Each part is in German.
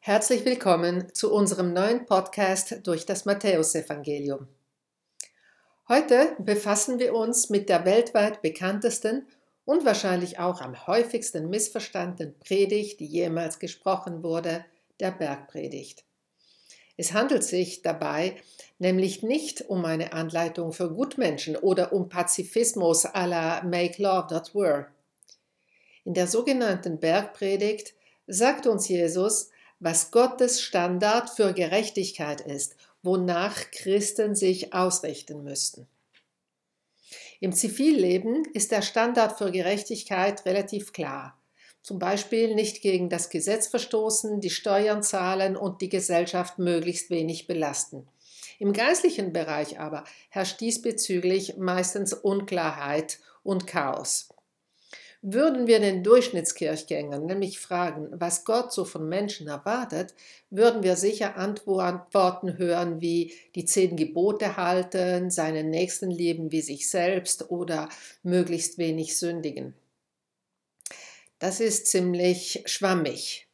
Herzlich willkommen zu unserem neuen Podcast durch das Matthäusevangelium. Heute befassen wir uns mit der weltweit bekanntesten und wahrscheinlich auch am häufigsten missverstandenen Predigt, die jemals gesprochen wurde, der Bergpredigt. Es handelt sich dabei nämlich nicht um eine Anleitung für Gutmenschen oder um Pazifismus à la Make Love Not War. In der sogenannten Bergpredigt sagt uns Jesus, was Gottes Standard für Gerechtigkeit ist, wonach Christen sich ausrichten müssten. Im Zivilleben ist der Standard für Gerechtigkeit relativ klar. Zum Beispiel nicht gegen das Gesetz verstoßen, die Steuern zahlen und die Gesellschaft möglichst wenig belasten. Im geistlichen Bereich aber herrscht diesbezüglich meistens Unklarheit und Chaos. Würden wir den Durchschnittskirchgängern nämlich fragen, was Gott so von Menschen erwartet, würden wir sicher Antworten hören wie die 10 Gebote halten, seinen Nächsten lieben wie sich selbst oder möglichst wenig sündigen. Das ist ziemlich schwammig.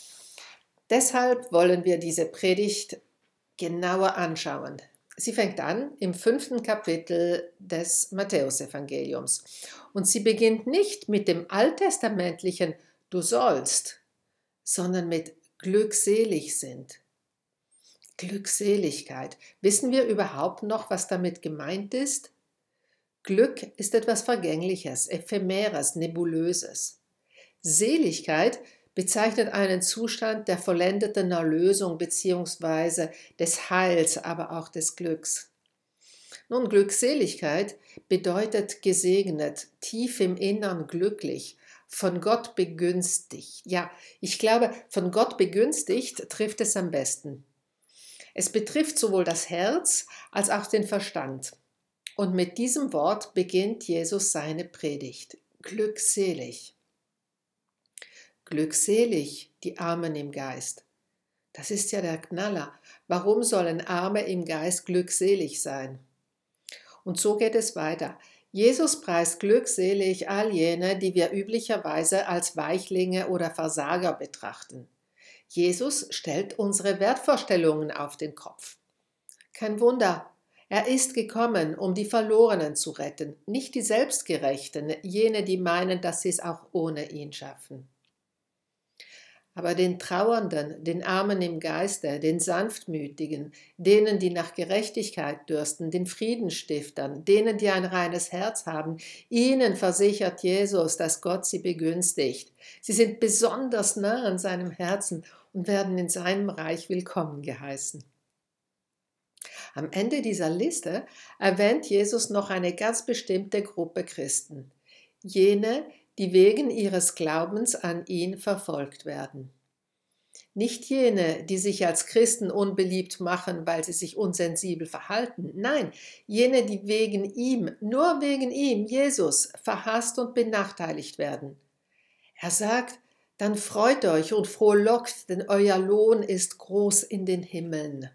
Deshalb wollen wir diese Predigt genauer anschauen. Sie fängt an im 5. Kapitel des Matthäusevangeliums und sie beginnt nicht mit dem alttestamentlichen Du sollst, sondern mit glückselig sind. Glückseligkeit. Wissen wir überhaupt noch, was damit gemeint ist? Glück ist etwas Vergängliches, Ephemeres, Nebulöses. Seligkeit bezeichnet einen Zustand der vollendeten Erlösung bzw. des Heils, aber auch des Glücks. Nun, Glückseligkeit bedeutet gesegnet, tief im Innern glücklich, von Gott begünstigt. Ja, ich glaube, von Gott begünstigt trifft es am besten. Es betrifft sowohl das Herz als auch den Verstand. Und mit diesem Wort beginnt Jesus seine Predigt. Glückselig. Glückselig, die Armen im Geist. Das ist ja der Knaller. Warum sollen Arme im Geist glückselig sein? Und so geht es weiter. Jesus preist glückselig all jene, die wir üblicherweise als Weichlinge oder Versager betrachten. Jesus stellt unsere Wertvorstellungen auf den Kopf. Kein Wunder, er ist gekommen, um die Verlorenen zu retten, nicht die Selbstgerechten, jene, die meinen, dass sie es auch ohne ihn schaffen. Aber den Trauernden, den Armen im Geiste, den Sanftmütigen, denen, die nach Gerechtigkeit dürsten, den Friedensstiftern, denen, die ein reines Herz haben, ihnen versichert Jesus, dass Gott sie begünstigt. Sie sind besonders nah an seinem Herzen und werden in seinem Reich willkommen geheißen. Am Ende dieser Liste erwähnt Jesus noch eine ganz bestimmte Gruppe Christen, jene, die wegen ihres Glaubens an ihn verfolgt werden. Nicht jene, die sich als Christen unbeliebt machen, weil sie sich unsensibel verhalten. Nein, jene, die wegen ihm, nur wegen ihm, Jesus, verhasst und benachteiligt werden. Er sagt, dann freut euch und frohlockt, denn euer Lohn ist groß in den Himmeln.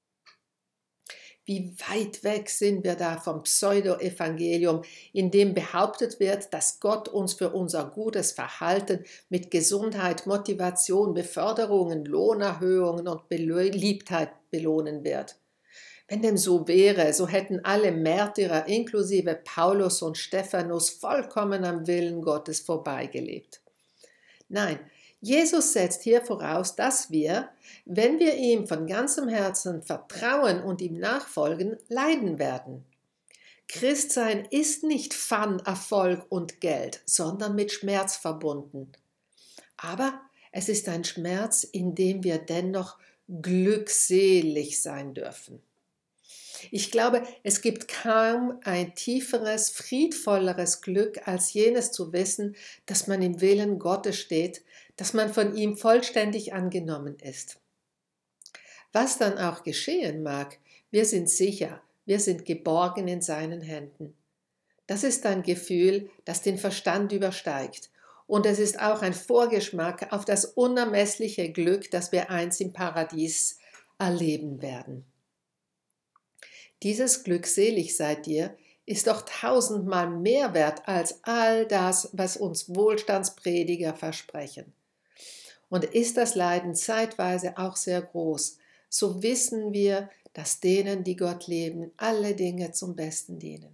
Wie weit weg sind wir da vom Pseudo-Evangelium, in dem behauptet wird, dass Gott uns für unser gutes Verhalten mit Gesundheit, Motivation, Beförderungen, Lohnerhöhungen und Beliebtheit belohnen wird. Wenn dem so wäre, so hätten alle Märtyrer inklusive Paulus und Stephanus vollkommen am Willen Gottes vorbeigelebt. Nein, Jesus setzt hier voraus, dass wir, wenn wir ihm von ganzem Herzen vertrauen und ihm nachfolgen, leiden werden. Christsein ist nicht Fun, Erfolg und Geld, sondern mit Schmerz verbunden. Aber es ist ein Schmerz, in dem wir dennoch glückselig sein dürfen. Ich glaube, es gibt kaum ein tieferes, friedvolleres Glück, als jenes zu wissen, dass man im Willen Gottes steht, dass man von ihm vollständig angenommen ist. Was dann auch geschehen mag, wir sind sicher, wir sind geborgen in seinen Händen. Das ist ein Gefühl, das den Verstand übersteigt. Und es ist auch ein Vorgeschmack auf das unermessliche Glück, das wir einst im Paradies erleben werden. Dieses glückselig seid ihr ist doch 1000-mal mehr wert als all das, was uns Wohlstandsprediger versprechen. Und ist das Leiden zeitweise auch sehr groß, so wissen wir, dass denen, die Gott lieben, alle Dinge zum Besten dienen.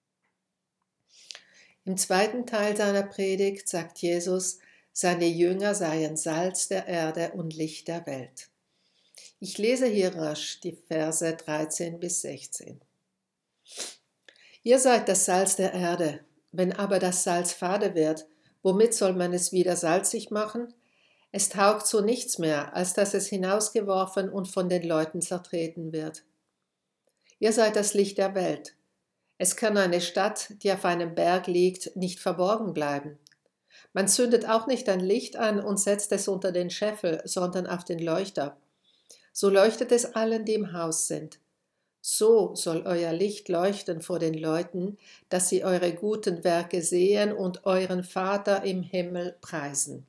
Im zweiten Teil seiner Predigt sagt Jesus, seine Jünger seien Salz der Erde und Licht der Welt. Ich lese hier rasch die Verse 13 bis 16. Ihr seid das Salz der Erde. Wenn aber das Salz fade wird, womit soll man es wieder salzig machen? Es taugt zu nichts mehr, als dass es hinausgeworfen und von den Leuten zertreten wird. Ihr seid das Licht der Welt. Es kann eine Stadt, die auf einem Berg liegt, nicht verborgen bleiben. Man zündet auch nicht ein Licht an und setzt es unter den Scheffel, sondern auf den Leuchter. So leuchtet es allen, die im Haus sind. So soll euer Licht leuchten vor den Leuten, dass sie eure guten Werke sehen und euren Vater im Himmel preisen.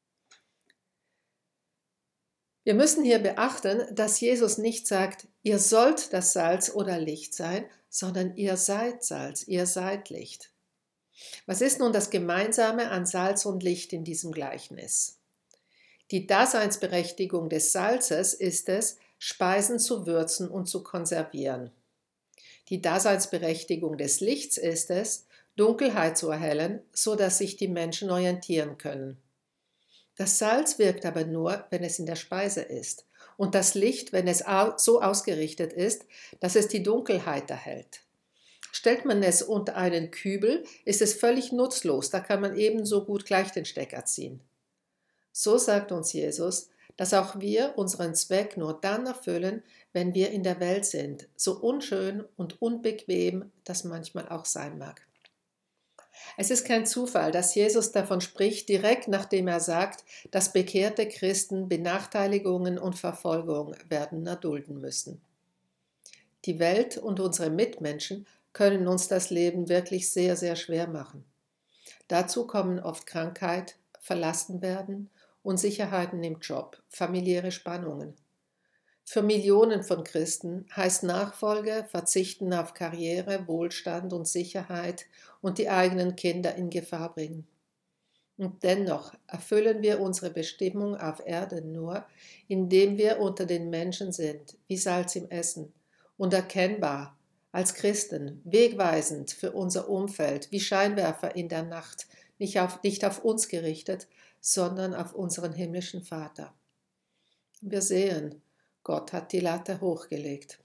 Wir müssen hier beachten, dass Jesus nicht sagt, ihr sollt das Salz oder Licht sein, sondern ihr seid Salz, ihr seid Licht. Was ist nun das Gemeinsame an Salz und Licht in diesem Gleichnis? Die Daseinsberechtigung des Salzes ist es, Speisen zu würzen und zu konservieren. Die Daseinsberechtigung des Lichts ist es, Dunkelheit zu erhellen, so dass sich die Menschen orientieren können. Das Salz wirkt aber nur, wenn es in der Speise ist, und das Licht, wenn es so ausgerichtet ist, dass es die Dunkelheit erhält. Stellt man es unter einen Kübel, ist es völlig nutzlos, da kann man ebenso gut gleich den Stecker ziehen. So sagt uns Jesus, dass auch wir unseren Zweck nur dann erfüllen, wenn wir in der Welt sind, so unschön und unbequem das manchmal auch sein mag. Es ist kein Zufall, dass Jesus davon spricht, direkt nachdem er sagt, dass bekehrte Christen Benachteiligungen und Verfolgung werden erdulden müssen. Die Welt und unsere Mitmenschen können uns das Leben wirklich sehr, sehr schwer machen. Dazu kommen oft Krankheit, Verlassenwerden, Unsicherheiten im Job, familiäre Spannungen. Für Millionen von Christen heißt Nachfolge Verzichten auf Karriere, Wohlstand und Sicherheit und die eigenen Kinder in Gefahr bringen. Und dennoch erfüllen wir unsere Bestimmung auf Erden nur, indem wir unter den Menschen sind, wie Salz im Essen, und erkennbar, als Christen, wegweisend für unser Umfeld, wie Scheinwerfer in der Nacht, nicht auf uns gerichtet, sondern auf unseren himmlischen Vater. Wir sehen, Gott hat die Latte hochgelegt.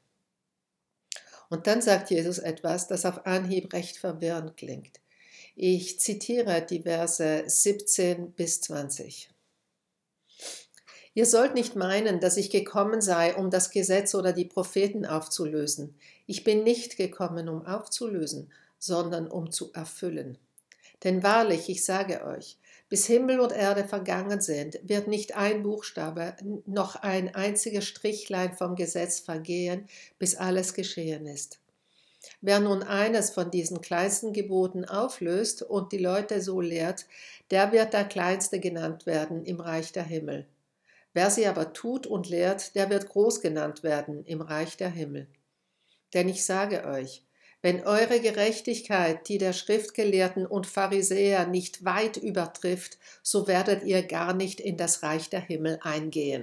Und dann sagt Jesus etwas, das auf Anhieb recht verwirrend klingt. Ich zitiere die Verse 17 bis 20. Ihr sollt nicht meinen, dass ich gekommen sei, um das Gesetz oder die Propheten aufzulösen. Ich bin nicht gekommen, um aufzulösen, sondern um zu erfüllen. Denn wahrlich, ich sage euch, bis Himmel und Erde vergangen sind, wird nicht ein Buchstabe, noch ein einziges Strichlein vom Gesetz vergehen, bis alles geschehen ist. Wer nun eines von diesen kleinsten Geboten auflöst und die Leute so lehrt, der wird der Kleinste genannt werden im Reich der Himmel. Wer sie aber tut und lehrt, der wird groß genannt werden im Reich der Himmel. Denn ich sage euch, wenn eure Gerechtigkeit die der Schriftgelehrten und Pharisäer nicht weit übertrifft, so werdet ihr gar nicht in das Reich der Himmel eingehen.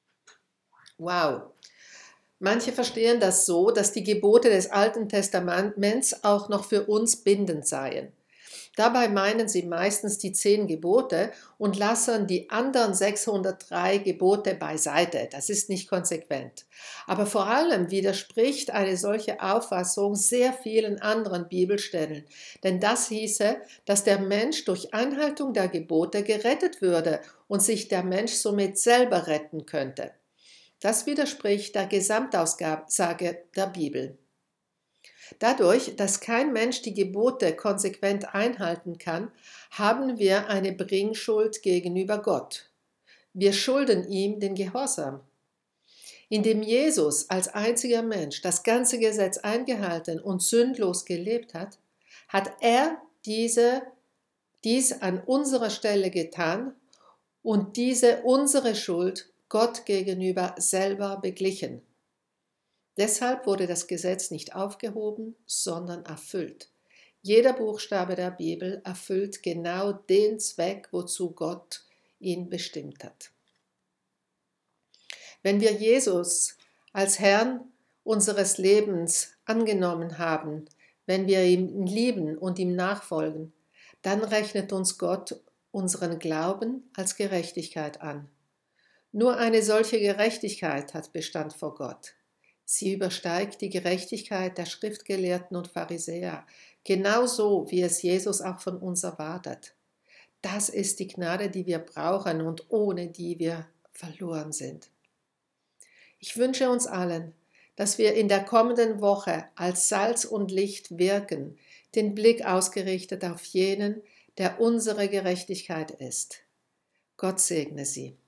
Wow! Manche verstehen das so, dass die Gebote des Alten Testaments auch noch für uns bindend seien. Dabei meinen sie meistens die 10 Gebote und lassen die anderen 603 Gebote beiseite. Das ist nicht konsequent. Aber vor allem widerspricht eine solche Auffassung sehr vielen anderen Bibelstellen. Denn das hieße, dass der Mensch durch Einhaltung der Gebote gerettet würde und sich der Mensch somit selber retten könnte. Das widerspricht der Gesamtaussage der Bibel. Dadurch, dass kein Mensch die Gebote konsequent einhalten kann, haben wir eine Bringschuld gegenüber Gott. Wir schulden ihm den Gehorsam. Indem Jesus als einziger Mensch das ganze Gesetz eingehalten und sündlos gelebt hat, hat er dies an unserer Stelle getan und diese unsere Schuld Gott gegenüber selber beglichen. Deshalb wurde das Gesetz nicht aufgehoben, sondern erfüllt. Jeder Buchstabe der Bibel erfüllt genau den Zweck, wozu Gott ihn bestimmt hat. Wenn wir Jesus als Herrn unseres Lebens angenommen haben, wenn wir ihn lieben und ihm nachfolgen, dann rechnet uns Gott unseren Glauben als Gerechtigkeit an. Nur eine solche Gerechtigkeit hat Bestand vor Gott. Sie übersteigt die Gerechtigkeit der Schriftgelehrten und Pharisäer, genauso wie es Jesus auch von uns erwartet. Das ist die Gnade, die wir brauchen und ohne die wir verloren sind. Ich wünsche uns allen, dass wir in der kommenden Woche als Salz und Licht wirken, den Blick ausgerichtet auf jenen, der unsere Gerechtigkeit ist. Gott segne Sie.